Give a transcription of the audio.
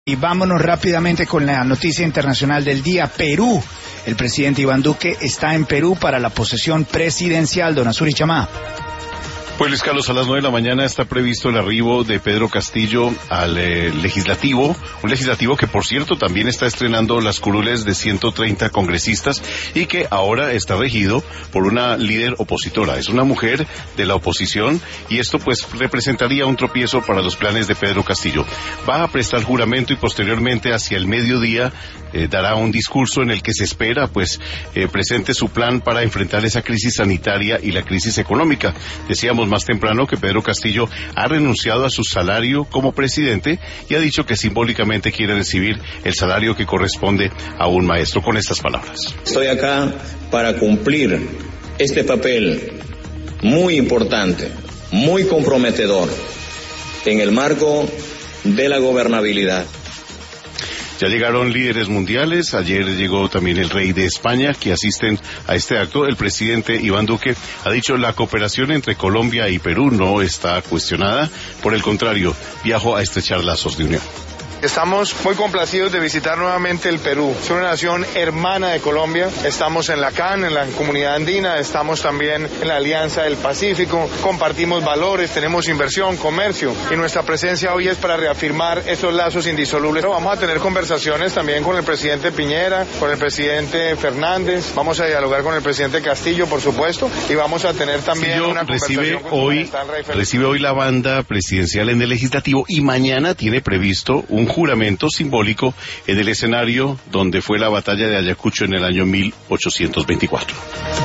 Y vámonos rápidamente con la noticia internacional del día. Perú. El presidente Iván Duque está en Perú para la posesión presidencial. Don Azuri Chamá. Pues Luis Carlos, a las 9 de la mañana está previsto el arribo de Pedro Castillo al legislativo, un legislativo que por cierto también está estrenando las curules de 130 congresistas y que ahora está regido por una líder opositora, es una mujer de la oposición y esto pues representaría un tropiezo para los planes de Pedro Castillo. Va a prestar juramento y posteriormente hacia el mediodía dará un discurso en el que se espera presente su plan para enfrentar esa crisis sanitaria y la crisis económica. Decíamos más temprano que Pedro Castillo ha renunciado a su salario como presidente y ha dicho que simbólicamente quiere recibir el salario que corresponde a un maestro. Con estas palabras: estoy acá para cumplir este papel muy importante, muy comprometedor en el marco de la gobernabilidad. Ya llegaron líderes mundiales, ayer llegó también el rey de España, que asisten a este acto. El presidente Iván Duque ha dicho la cooperación entre Colombia y Perú no está cuestionada, por el contrario, viajo a estrechar lazos de unión. Estamos muy complacidos de visitar nuevamente el Perú. Es una nación hermana de Colombia. Estamos en la CAN, en la Comunidad Andina, estamos también en la Alianza del Pacífico. Compartimos valores, tenemos inversión, comercio y nuestra presencia hoy es para reafirmar esos lazos indisolubles. Vamos a tener conversaciones también con el presidente Piñera, con el presidente Fernández. Vamos a dialogar con el presidente Castillo, por supuesto, y vamos a tener también una conversación recibe hoy la banda presidencial en el legislativo y mañana tiene previsto un juramento simbólico en el escenario donde fue la batalla de Ayacucho en el año 1824.